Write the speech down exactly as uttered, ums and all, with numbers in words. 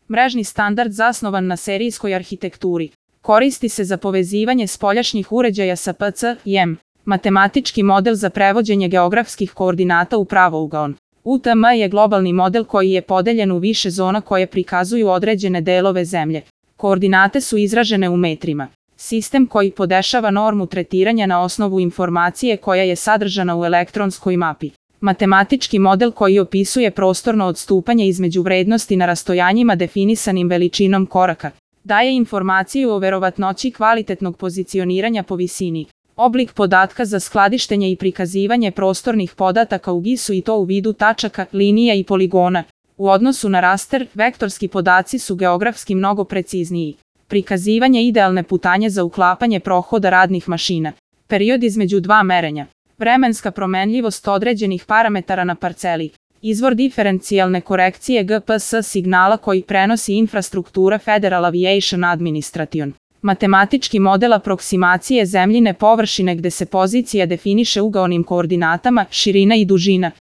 Mrežni standard zasnovan na serijskoj arhitekturi. Koristi se za povezivanje spoljašnjih uređaja sa P C I M. Matematički model za prevođenje geografskih koordinata u pravougaon. U T M je globalni model koji je podeljen u više zona koje prikazuju određene delove zemlje. Koordinate su izražene u metrima. Sistem koji podešava normu tretiranja na osnovu informacije koja je sadržana u elektronskoj mapi. Matematički model koji opisuje prostorno odstupanje između vrednosti na rastojanjima definisanim veličinom koraka. Daje informaciju o verovatnoći kvalitetnog pozicioniranja po visini. Oblik podatka za skladištenje i prikazivanje prostornih podataka u G I S-u i to u vidu tačaka, linija i poligona. U odnosu na raster, vektorski podaci su geografski mnogo precizniji. Prikazivanje idealne putanje za uklapanje prohoda radnih mašina. Period između dva merenja. Vremenska promenljivost određenih parametara na parceli. Izvor diferencijalne korekcije G P S signala koji prenosi infrastruktura Federal Aviation Administration. Matematički model aproksimacije zemljine površine gde se pozicija definiše ugaonim koordinatama, širina i dužina.